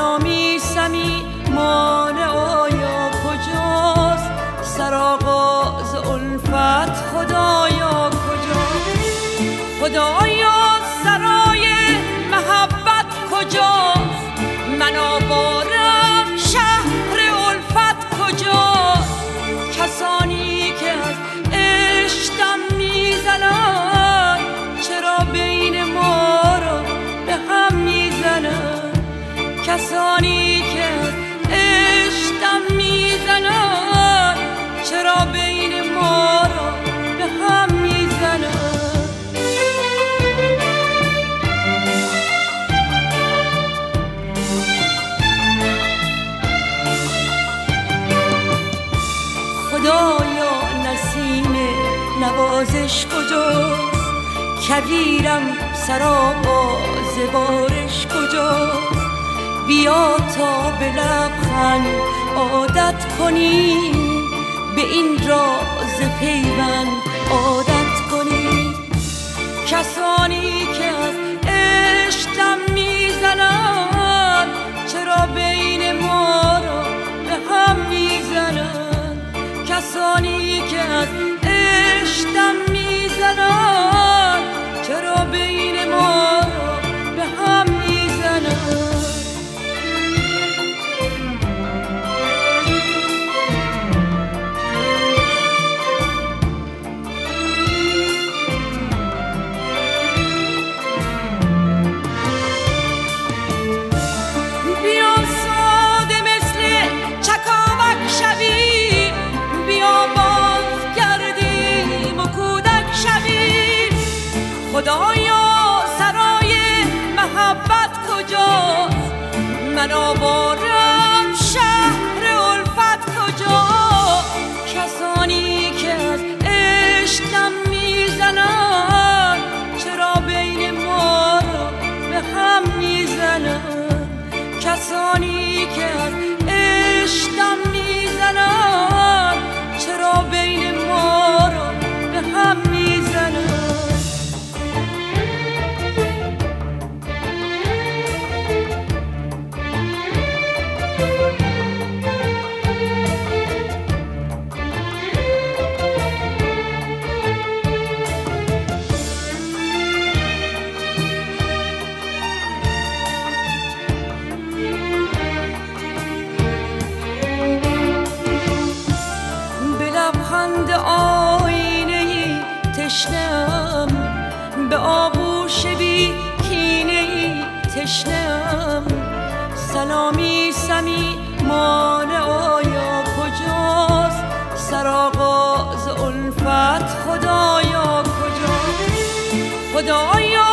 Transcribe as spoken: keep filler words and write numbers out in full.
سلامی سمی مانع آیا کجاست؟ سرآغاز الفت خدایا کجاست؟ خدایا سرای محبت کجاست؟ من آوارم شهر الفت کجاست؟ کسانی که از عشقم میزنن چرا بین ما رو به هم میزنن؟ کسانی که از عشقم میزنن چرا بین ما رو به هم میزنن؟ خدایا نسیم نوازش کجاست؟ کویرم سرآغاز بارش کجاست؟ بیا تا به لبخند عادت کنی، به این راز پیوند عادت کنی. کسانی که از عشقم میزنن چرا بین ما رو به هم میزنن؟ کسانی که از عشقم میزنن چرا بین ما رو به هم میزنن؟ بیا ساده مثل چکاوک شویم، بیا باز گردیم و کودک شویم. خدایا سرای محبت کجاست؟ من آوارم شهر الفت کجاست؟ کسانی که از عشقم میزنن چرا بین ما رو به هم میزنن؟ کسانی که از عشقم میزنن چرا بین ما رو به هم میزنن؟ خند آینه‌ای تشنه‌ام، به آغوش بی کینه‌ای تشنه‌ام. سلامی سمی مانع آیا کجاست؟ سرآغاز الفت خدایا کجاست؟ خدایا